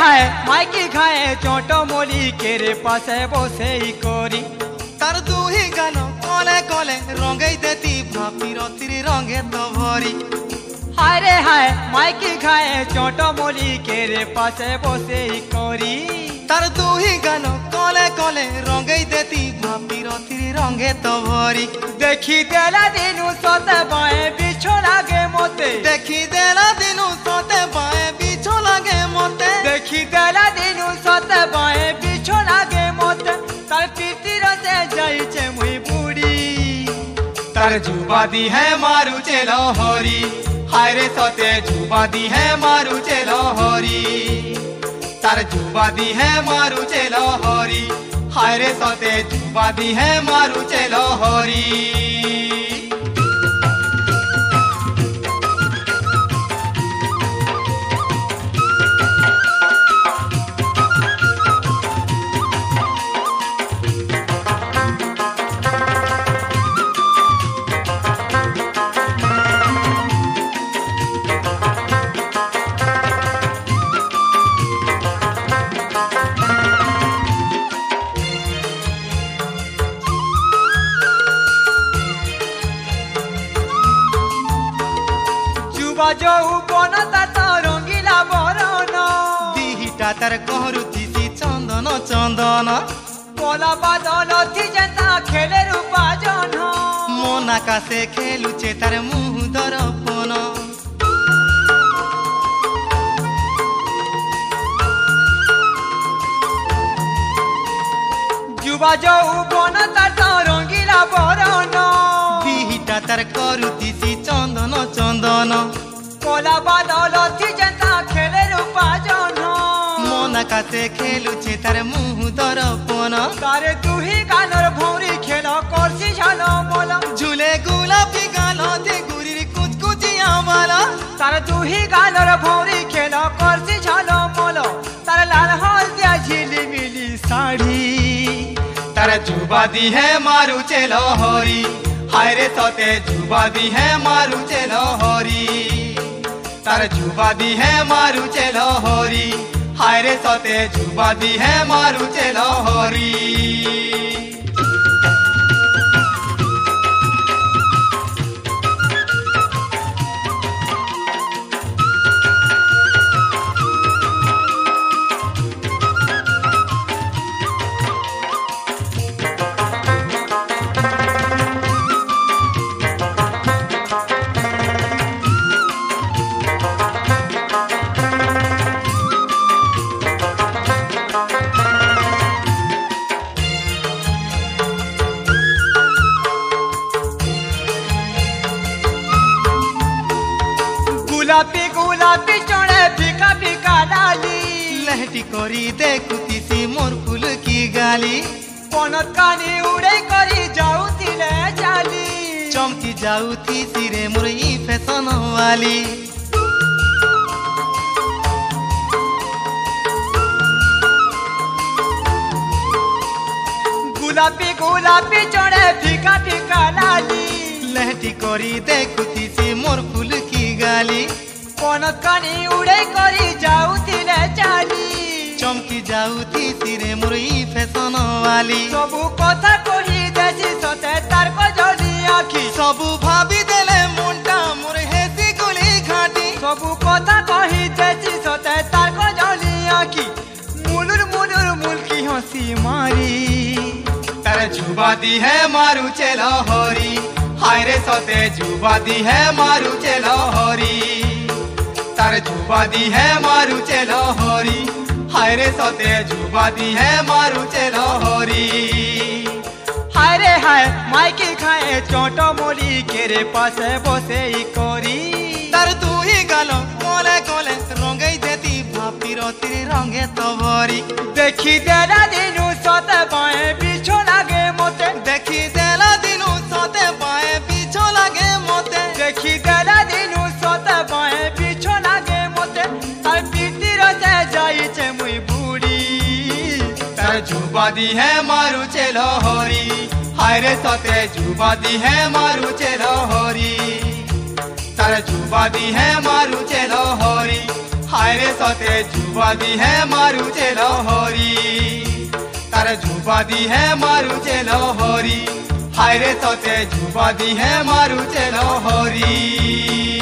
হায় মাইকি খায় চট মলি কেরে পাশে বসে করি তার দুহি গান কলে কলে রঙাই দেতি ভাপি রতির রঙে তো ভরি হায় রে হায় মাইকি খায় চট মলি কেরে পাশে বসে করি তার দুহি গান কলে কলে রঙাই দেতি ভাপি রতির রঙে তো ভরি দেখি দেলা দিনু সতে বায়ে বিছো লাগে মতে দেখি দেলা দিনু সতে বায়ে বিছো লাগে মতে দেখি দেলা দিনু সতে বায়ে বিছো লাগে মতে তার পিতির সে যাইছে মুই বুড়ি তার যুবাদি है मारू चलो हरी हाय रे सते जुबादी है मारू चलो हरी तार जुबादी है मारू चलो हरी हाय रे सते जुबादी है मारू चलो हरी যৌবন তার রঙ্গিলা বরণ দিহিটা তার করুতিছি চন্দন চন্দন কলা বাদল যেতা খেলে রূপাজন মন আকাশে খেলুছে তার মুহ দর্পণ যুবা যৌবন তার রঙ্গিলা বরণ দিহিটা তার করুতিছি চন্দন চন্দন কলা বাদল যেতা খেলে রূপাজন মন আকাশে খেলুছে তার মুহ দর্পণ তার দুহি গানর ভৌরি খেল করছি ঝাল বল ঝুলে গোলাপি গাল দে গুরির কুচকুচিয়া বালা তার দুহি গানর ভৌরি খেল করছি ঝাল বল তার লাল হলদিয়া ঝিলিমিলি শাড়ি तार जुबादी है मारू चलो हरी हाय रे सते जुबादी है मारू चलो हरी तार जुबादी है मारू चलो हरी हाय रे सते जुबादी है मारू चलो हरी गुलाबी गुलाबी चढ़े फीका फीका डाली लहटी करी देखुतीसी मोर फूल की गाली पनत कानी उड़े करी जाऊतिले चाली चमकी जाऊती सिरे मोर ई फैशन वाली गुलाबी गुलाबी चढ़े फीका फीका डाली लहटी करी देखुतीसी मोर फूल की गाली पनत कानी उड़े करी जाऊतिले चाली चमकी जाऊती सिरे मोर ई फैशन वाली सबु कथा कही देसी सते तार को जली आखी सबु भाभी देले मुंडा मोर हेसी गुली घाटी सबु कथा कही देसी सते तार को जली आखी मुलुर मुल्की हंसी मारी तार जुबादी है मारू चलो हरी हाय रे सते जुबादी है मारू चलो हरी तार जुबादी है मारू चलो हरी हाय रे सते जुबादी है मारू चलो हरी हाय रे हाय माइकी खाए चोट मोली केरे पासे बसे करी तार दुही गालो कोले कोले रंगाई देती भापी रतिर रंगे तो भरी देखी देला दिनु सते बाए बिछो लागे मोते देखी देला दिनु सते बाए बिछो लागे मोते देखी देला दिनु सते बाए बिछो लागे मोते तार पीतिर से जाइछे मुई बुड़ी तार जुबादी है मारू चलो हरी हाय रे सते जुबादी है मारू चलो हरी तार जुबादी है मारू चलो हरी हाय रे सते जुबा दी है मारू चेलो होरी तार जुबा दी है मारू चेलो होरी हाय रे सते जुबा दी है मारू चेलो होरी